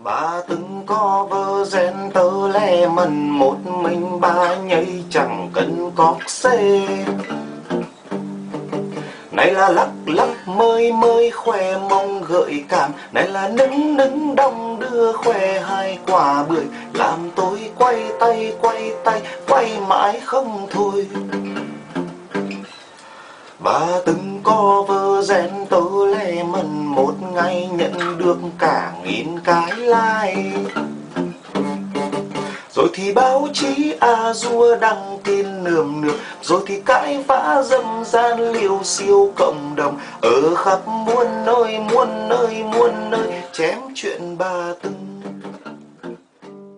Bà từng có vợ rèn tơ lè mần, một mình bà nhảy chẳng cần cóc xê. Này là lắc lắc mơi mơi khoe mông gợi cảm, này là nđứng nđứng đong đưa khoe hai quả bưởi, làm tôi quay tay quay mãi không thôi. Bà từng có vợ rèn tơ lè mần, một ngày nhận được cả 1000 cái like. Rồi thì báo chí dua đăng tin nườm nượp, rồi thì cãi vã dâm gian liêu siêu cộng đồng, ở khắp muôn nơi chém chuyện bà từng